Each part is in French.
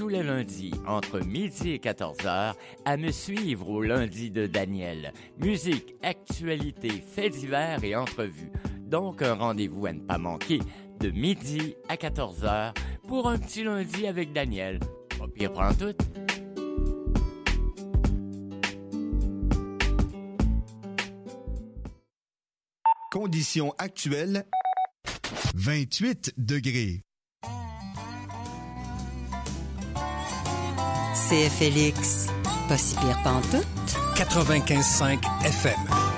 tous les lundis entre midi et 14h à me suivre au lundi de Daniel. Musique, actualité, faits divers et entrevues. Donc un rendez-vous à ne pas manquer de midi à 14h pour un petit lundi avec Daniel. Pas pire prend tout. Conditions actuelles, 28 degrés. CFLX, pas si pire pantoute. 95.5 FM.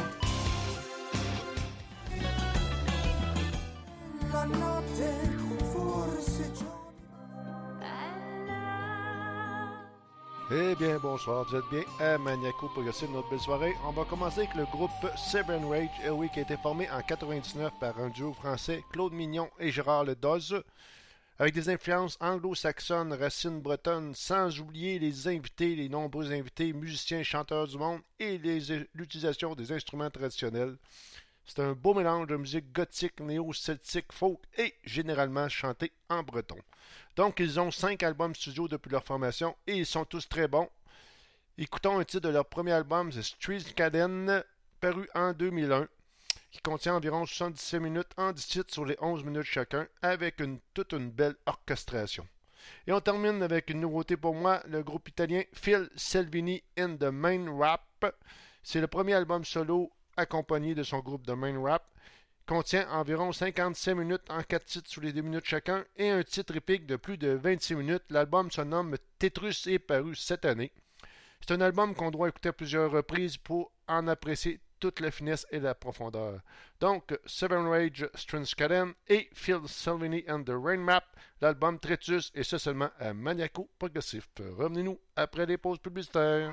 Eh bien, bonsoir, vous êtes bien à Maniaco Progressive, notre belle soirée. On va commencer avec le groupe Seven Rage, qui a été formé en 99 par un duo français, Claude Mignon et Gérard Ledoz, avec des influences anglo-saxonnes, racines bretonnes, sans oublier les nombreux invités, musiciens, chanteurs du monde et l'utilisation des instruments traditionnels. C'est un beau mélange de musique gothique, néo-celtique, folk et généralement chanté en breton. Donc, ils ont 5 albums studio depuis leur formation et ils sont tous très bons. Écoutons un titre de leur premier album, c'est Street Caden, paru en 2001, qui contient environ 77 minutes en 10 titres sur les 11 minutes chacun, avec toute une belle orchestration. Et on termine avec une nouveauté pour moi, le groupe italien Phil Salvini in the Main Rap. C'est le premier album solo accompagné de son groupe The Main Rap. Contient environ 55 minutes en 4 titres sous les 2 minutes chacun et un titre épique de plus de 26 minutes. L'album se nomme Tétrus et est paru cette année. C'est un album qu'on doit écouter à plusieurs reprises pour en apprécier toute la finesse et la profondeur. Donc, Seven Rage, Strinskaden et Phil Salvini and the Rain Map, l'album Tétrus et ce seulement à Maniaco Progressif. Revenez-nous après les pauses publicitaires.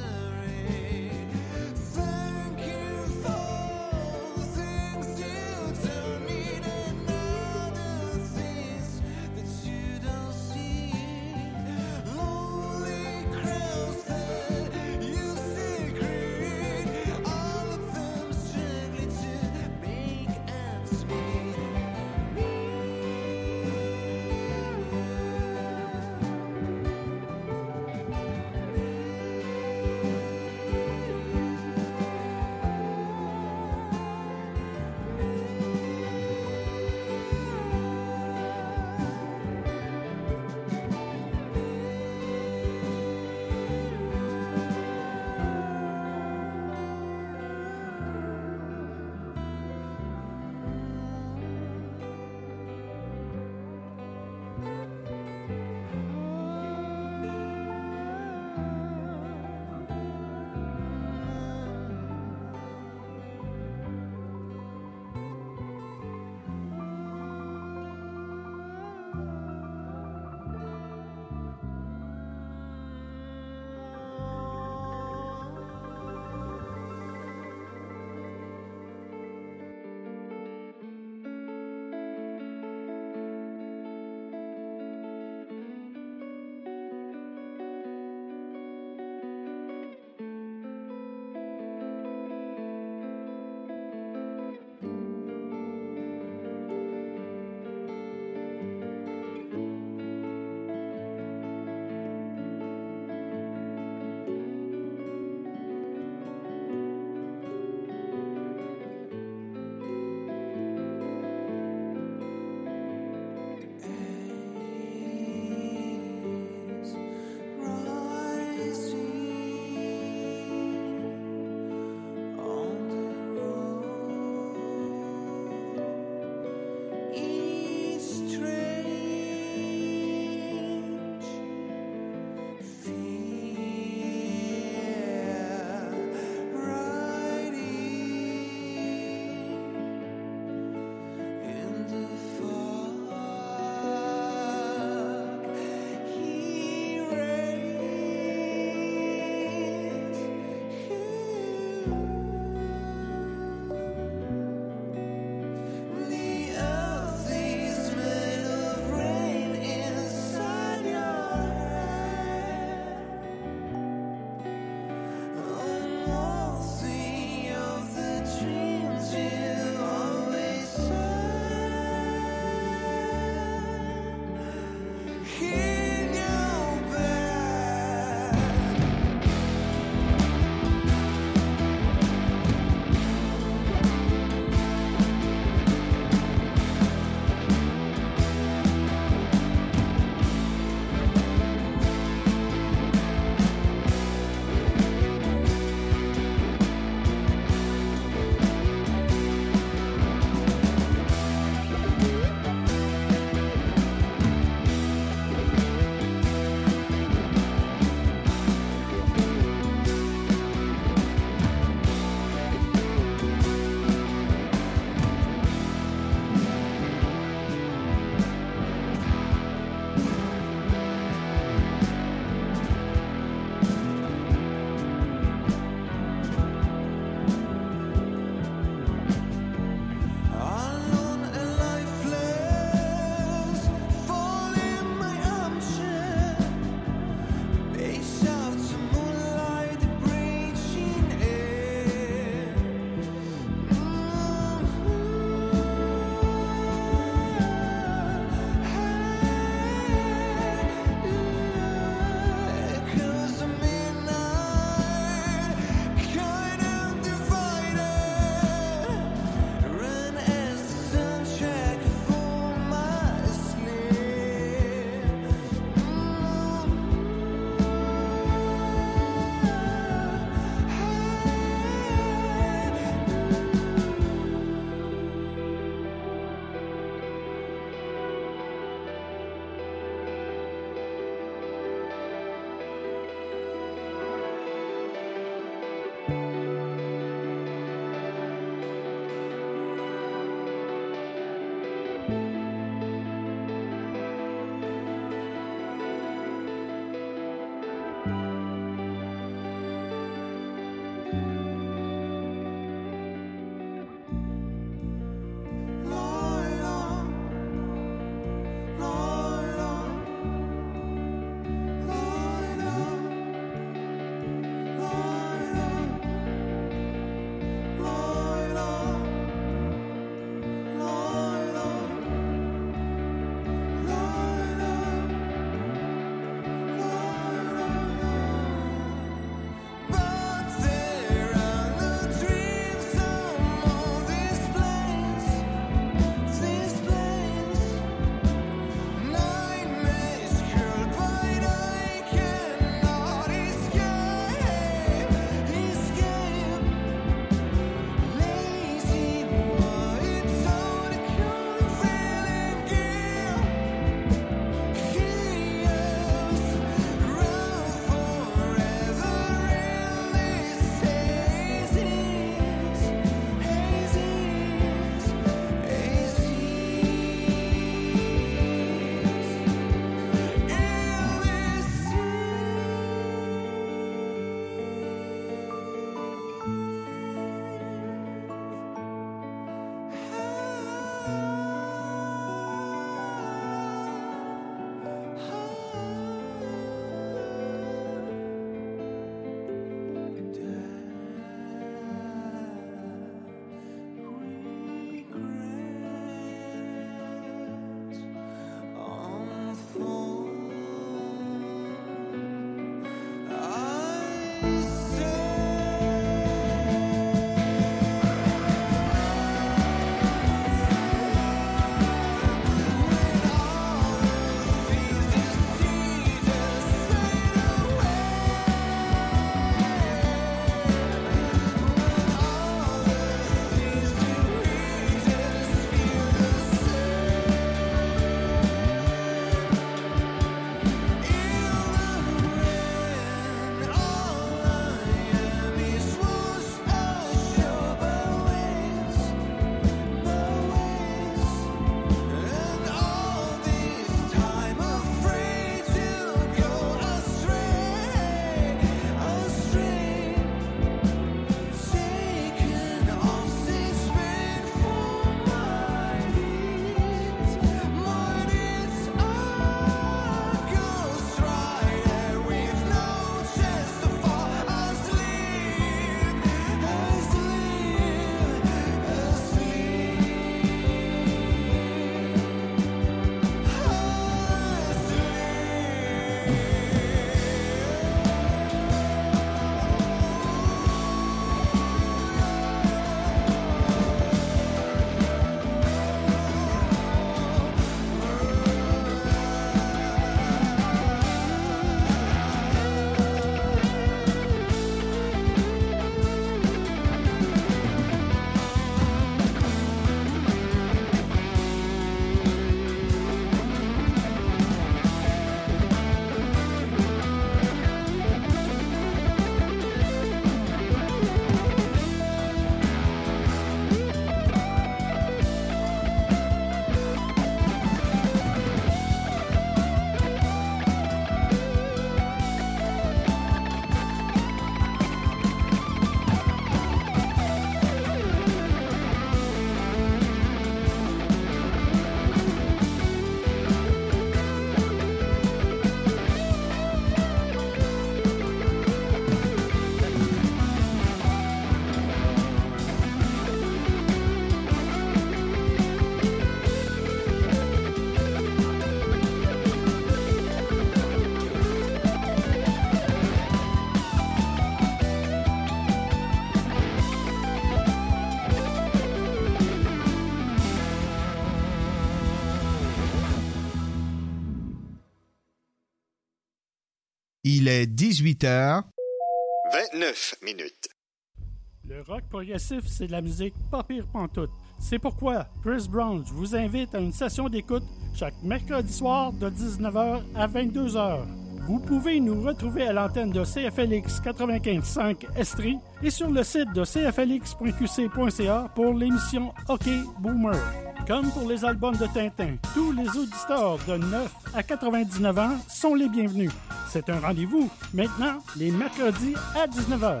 Il est 18h. 29 minutes. Le rock progressif, c'est de la musique pas pire pantoute. C'est pourquoi Chris Brown vous invite à une session d'écoute chaque mercredi soir de 19h à 22h. Vous pouvez nous retrouver à l'antenne de CFLX 95.5 Estrie et sur le site de cflx.qc.ca pour l'émission Hockey Boomer. Comme pour les albums de Tintin, tous les auditeurs de 9 à 99 ans sont les bienvenus. C'est un rendez-vous, maintenant, les mercredis à 19h.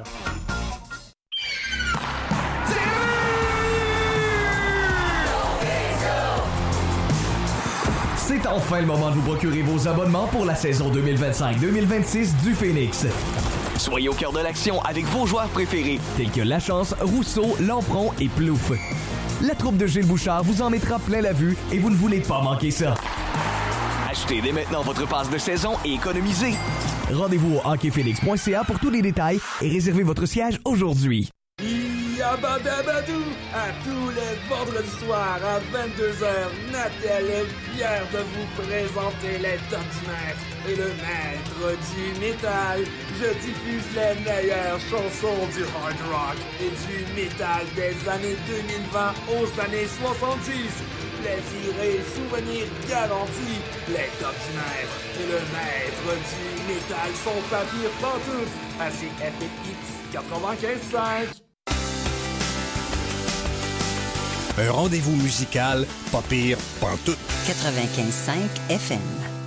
C'est enfin le moment de vous procurer vos abonnements pour la saison 2025-2026 du Phénix. Soyez au cœur de l'action avec vos joueurs préférés, tels que Lachance, Rousseau, Lampron et Plouf. La troupe de Gilles Bouchard vous en mettra plein la vue et vous ne voulez pas manquer ça. Achetez dès maintenant votre passe de saison et économisez. Rendez-vous au hockeyphénix.ca pour tous les détails et réservez votre siège aujourd'hui. Yabadabadou! À tous les vendredis soirs à 22h, Natel est fier de vous présenter les Tortinaires et le maître du métal. Je diffuse les meilleures chansons du hard rock et du métal des années 2020 aux années 70. Plaisir et souvenirs garantis. Les Tortinaires et le maître du métal sont pas pire pantoute à CFLX 95.5. Un rendez-vous musical pas pire pantoute. 95.5 FM.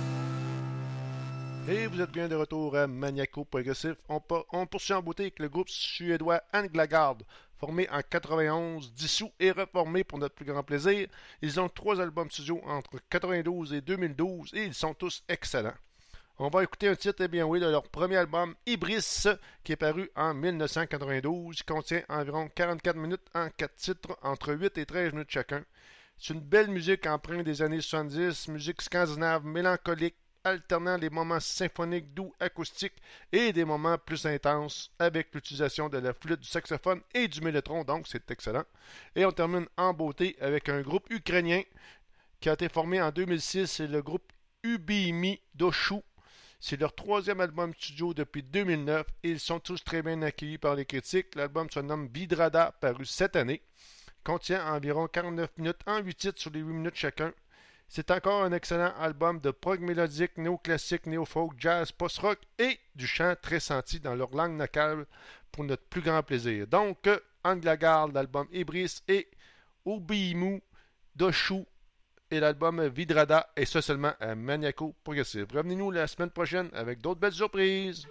Et vous êtes bien de retour à Maniaco Progressif. On poursuit en beauté avec le groupe suédois Anglagard, formé en 91, dissous et reformé pour notre plus grand plaisir. Ils ont 3 albums studio entre 92 et 2012 et ils sont tous excellents. On va écouter un titre, eh bien oui, de leur premier album, Ibris, qui est paru en 1992. Il contient environ 44 minutes en 4 titres, entre 8 et 13 minutes chacun. C'est une belle musique empreinte des années 70, musique scandinave mélancolique, alternant les moments symphoniques doux acoustiques et des moments plus intenses, avec l'utilisation de la flûte, du saxophone et du mellotron, donc c'est excellent. Et on termine en beauté avec un groupe ukrainien qui a été formé en 2006, c'est le groupe Ubimi Doshu. C'est leur 3e album studio depuis 2009 et ils sont tous très bien accueillis par les critiques. L'album se nomme Vidrada, paru cette année. Contient environ 49 minutes en 8 titres sur les 8 minutes chacun. C'est encore un excellent album de prog mélodique, néoclassique, néo-folk, jazz, post-rock et du chant très senti dans leur langue natale pour notre plus grand plaisir. Donc, Anglagard, l'album Ibris et Obimu Doshu et l'album Vidrada, et ça seulement à Maniaco Progressif. Revenez-nous la semaine prochaine avec d'autres belles surprises.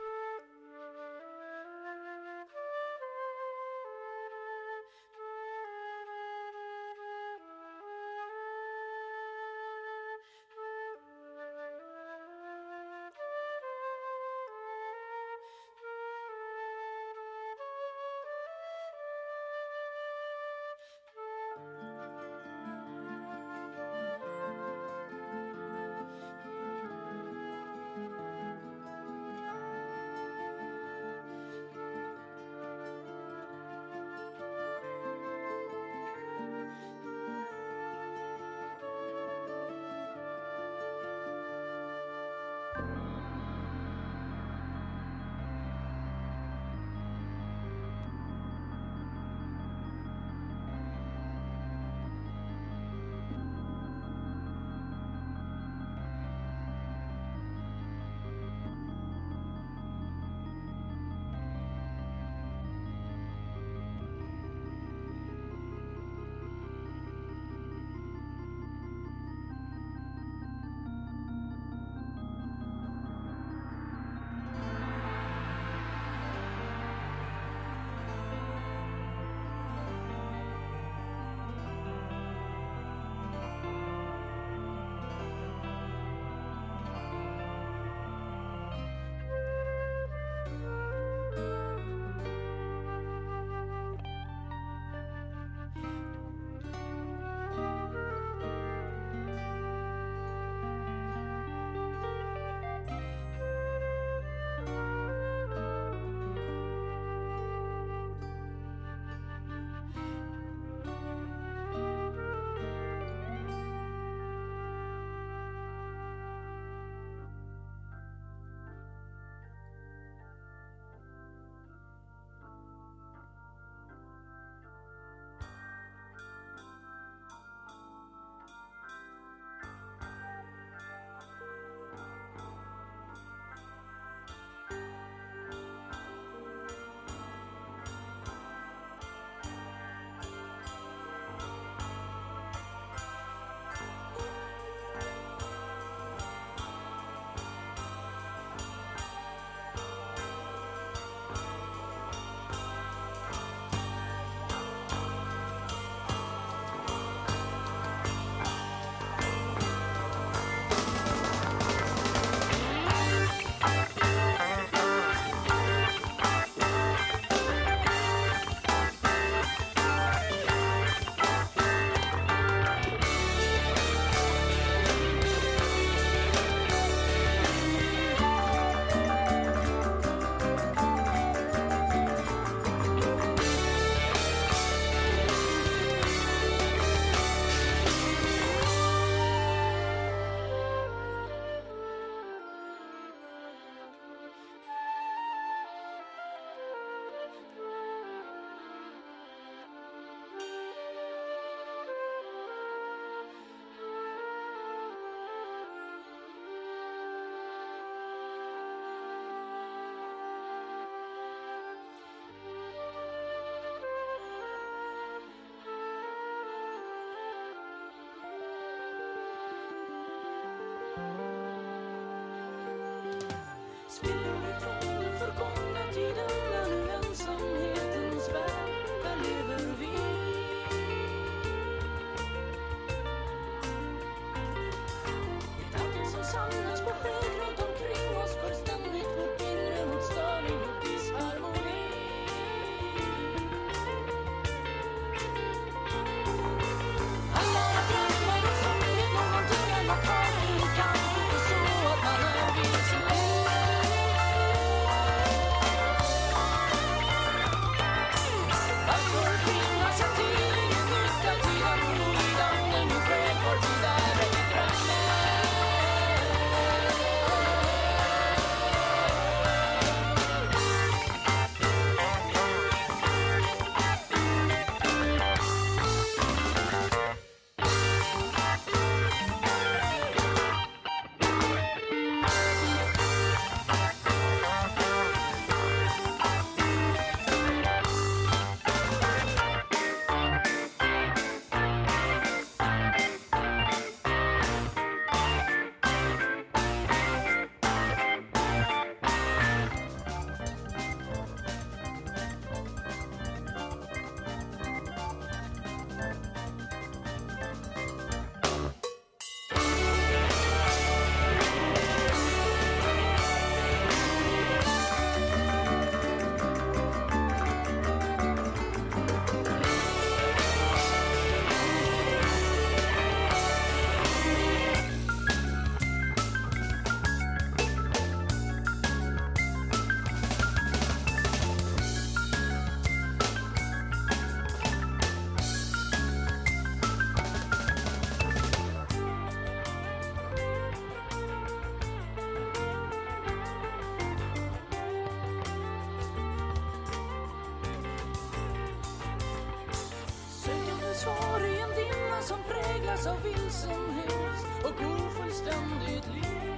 svar i en dimma som präglas av vilsenhet och ofullständigt liv.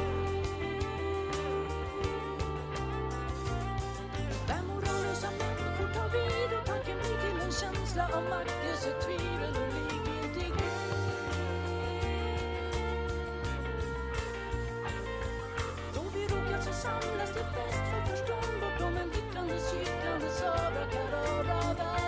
Där moralösa människor tar vid och tanken blir till en känsla av maktlöshet, tvivel och likgiltighet. Då vi råkat så samlas till fest för förstånd bortom en vittrande, cyklande sabrakadabra.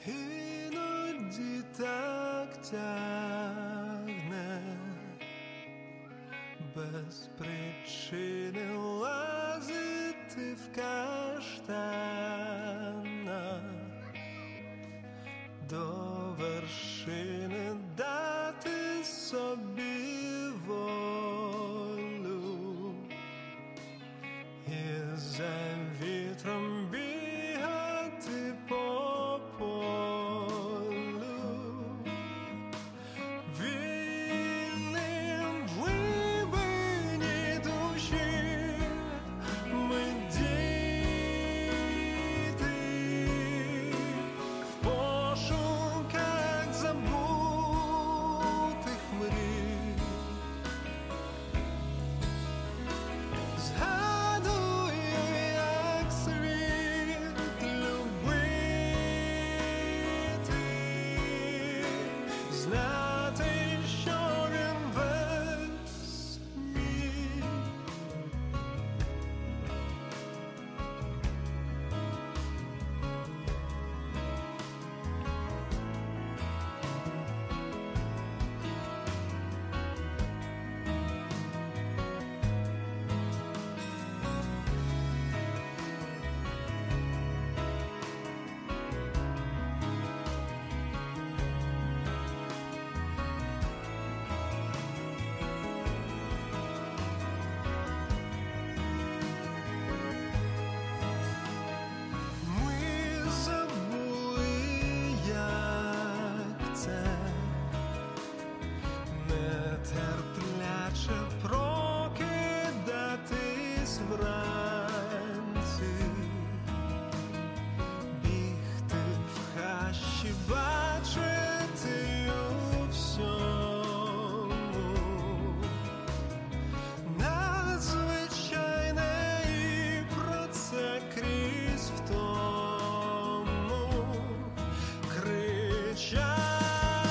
Іноді так тягне, без причини лазити в каштанах, до вершини дати собі волю і за вітром бігати по полю. Вільним в глибині душі ми діти в пошуках забутих мрій. Згадую, як світ любити, знати, що він весь мій. Ми забули, як це нетерпляче прокидатись вранці, бігти в хащі, бачити у всьому надзвичайне, і про це крізь втому кричать.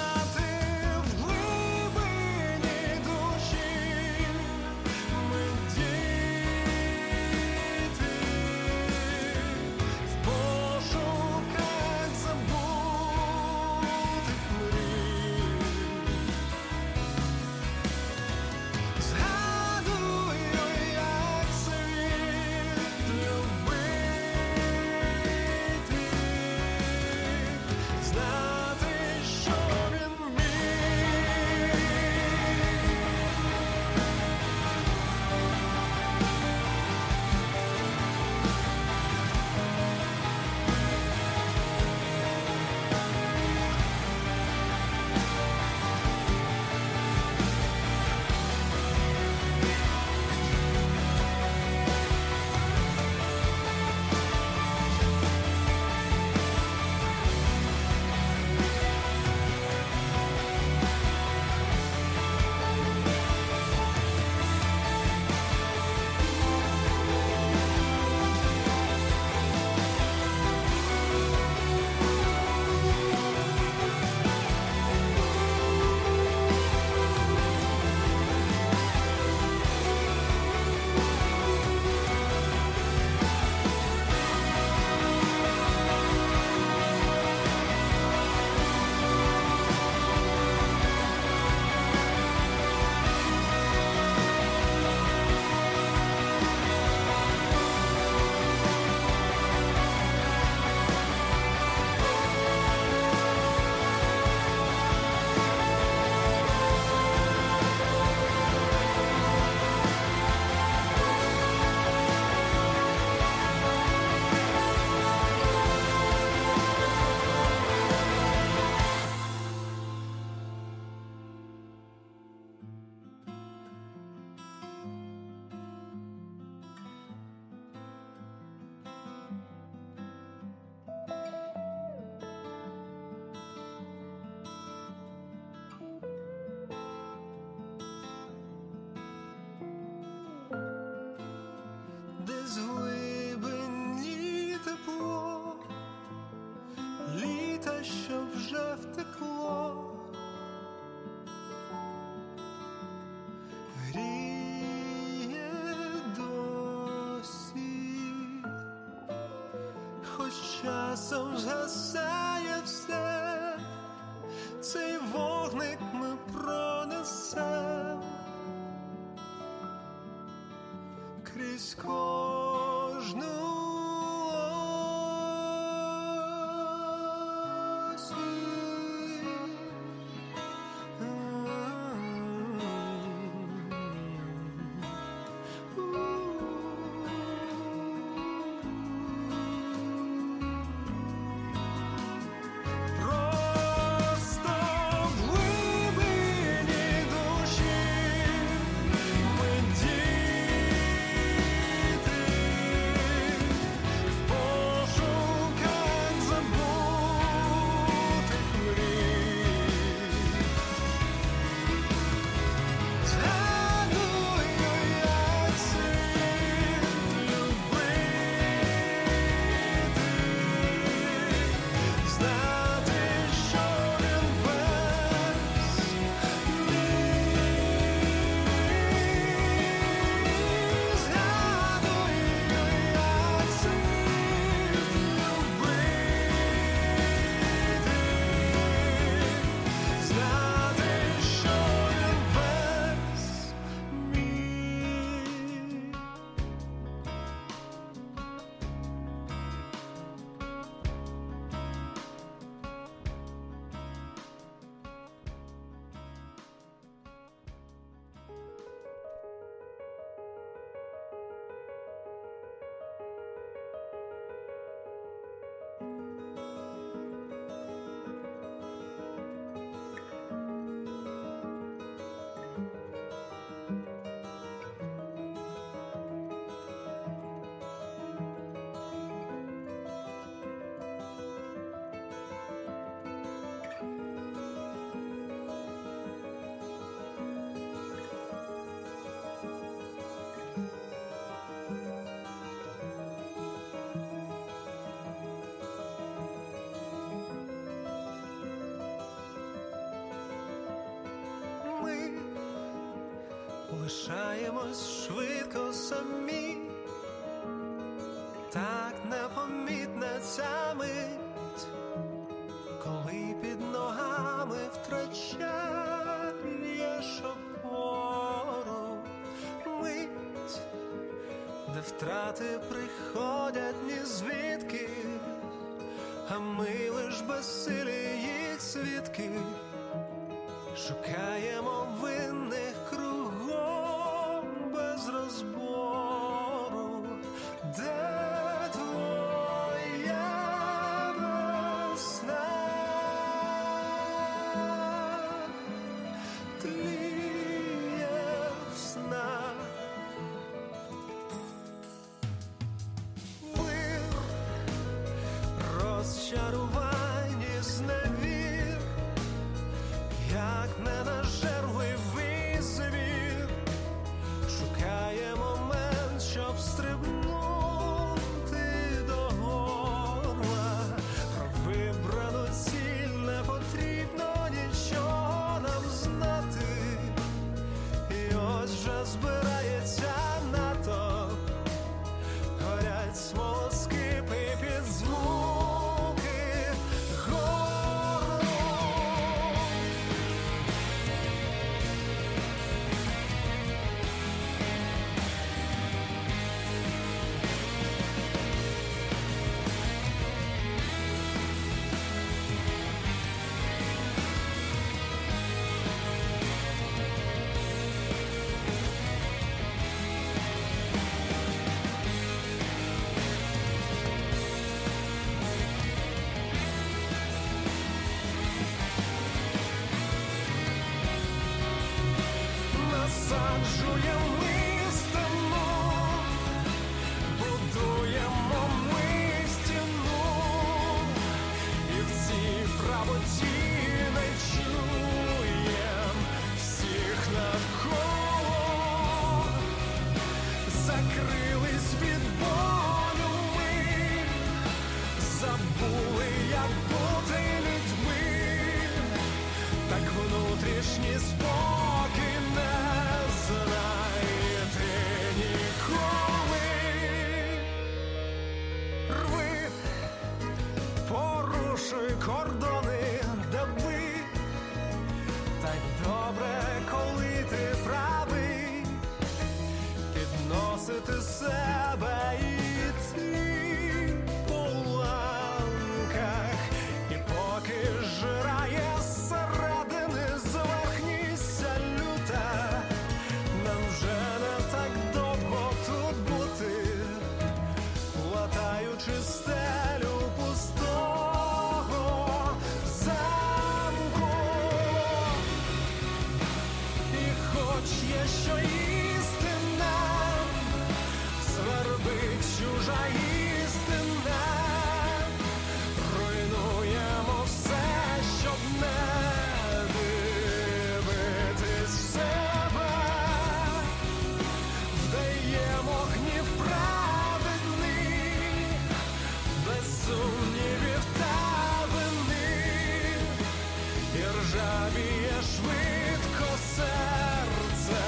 часом згасає все, цей вогник ми пронесем крізь кожну лишаємось швидко самі, так непомітна ця мить, коли під ногами втрачаєш опору. Мить, де втрати приходять ні звідки, а ми лиш безсилі їх свідки. Шукаємо винних кругом без розбору. Де твоя весна? Тліє в снах. Вир розчарувань і зневір, як ненажерливий звір, шукає момент, щоб стрибнути до горла. Про вибрану ціль не потрібно нічого нам знати. І ось вже збирається натовп, горять смолоскипи під звуки гору. Насаджуємо ми стіну, будуємо ми стіну, і в цій правоті не чуєм всіх навколо. Закрились від болю ми, забули, як бути людьми, так внутрішній спокій не знаєте ніколи. Рви zabije szybko serce.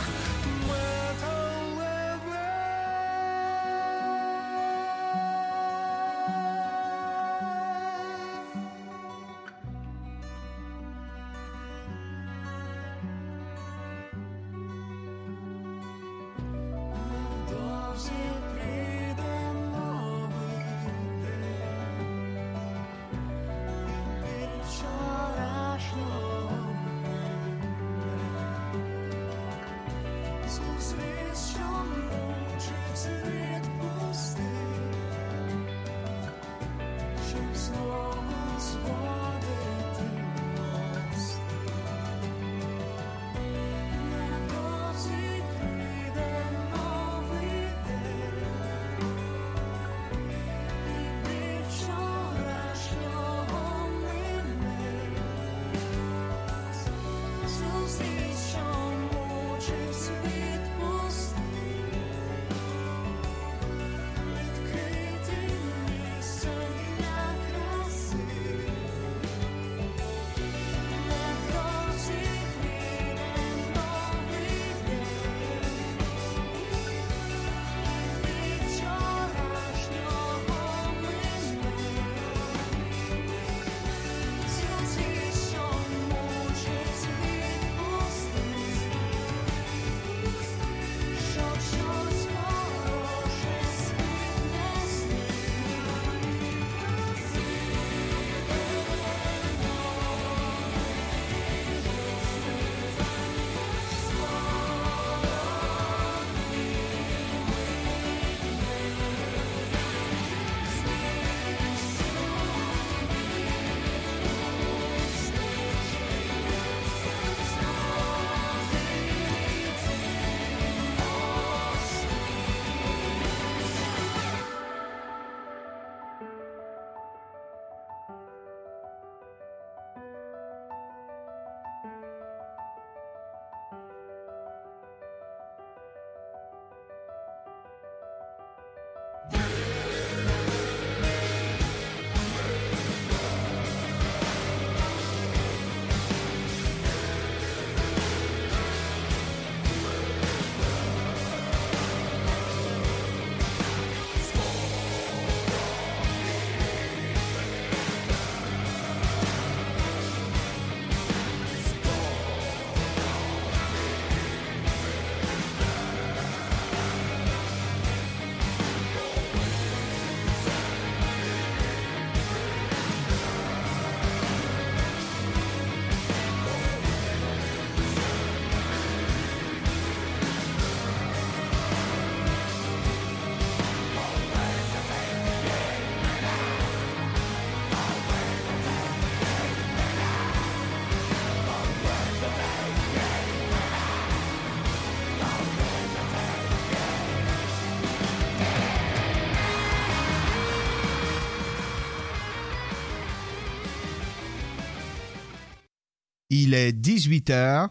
Il est 18h.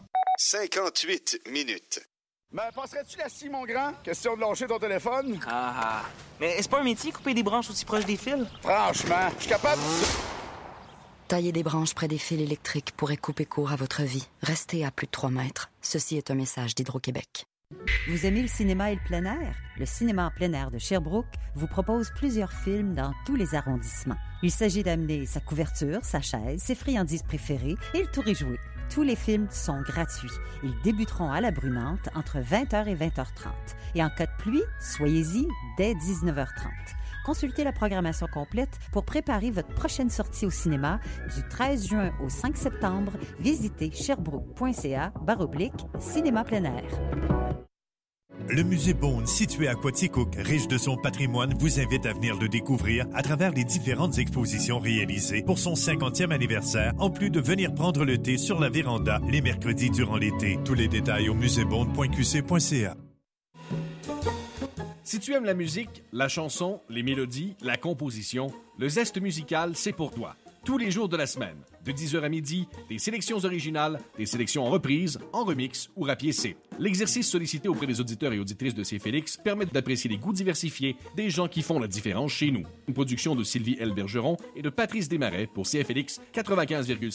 58 minutes. Ben, passerais-tu la scie, mon grand? Question de lâcher ton téléphone? Ah, mais c'est pas un métier, couper des branches aussi proches des fils? Franchement, je suis capable de... Tailler des branches près des fils électriques pourrait couper court à votre vie. Restez à plus de 3 mètres. Ceci est un message d'Hydro-Québec. Vous aimez le cinéma et le plein air? Le cinéma en plein air de Sherbrooke vous propose plusieurs films dans tous les arrondissements. Il s'agit d'amener sa couverture, sa chaise, ses friandises préférées et le tour est joué. Tous les films sont gratuits. Ils débuteront à la Brunante entre 20h et 20h30. Et en cas de pluie, soyez-y dès 19h30. Consultez la programmation complète pour préparer votre prochaine sortie au cinéma du 13 juin au 5 septembre. Visitez sherbrooke.ca/cinéma plein air. Le musée Beaune, situé à Quaticook, riche de son patrimoine, vous invite à venir le découvrir à travers les différentes expositions réalisées pour son 50e anniversaire, en plus de venir prendre le thé sur la véranda les mercredis durant l'été. Tous les détails au muséebaume.qc.ca. Si tu aimes la musique, la chanson, les mélodies, la composition, le zeste musical, c'est pour toi. Tous les jours de la semaine, de 10h à midi, des sélections originales, des sélections en reprise, en remix ou rapiécé. L'exercice sollicité auprès des auditeurs et auditrices de CFLX permet d'apprécier les goûts diversifiés des gens qui font la différence chez nous. Une production de Sylvie L. Bergeron et de Patrice Desmarais pour CFLX 95,5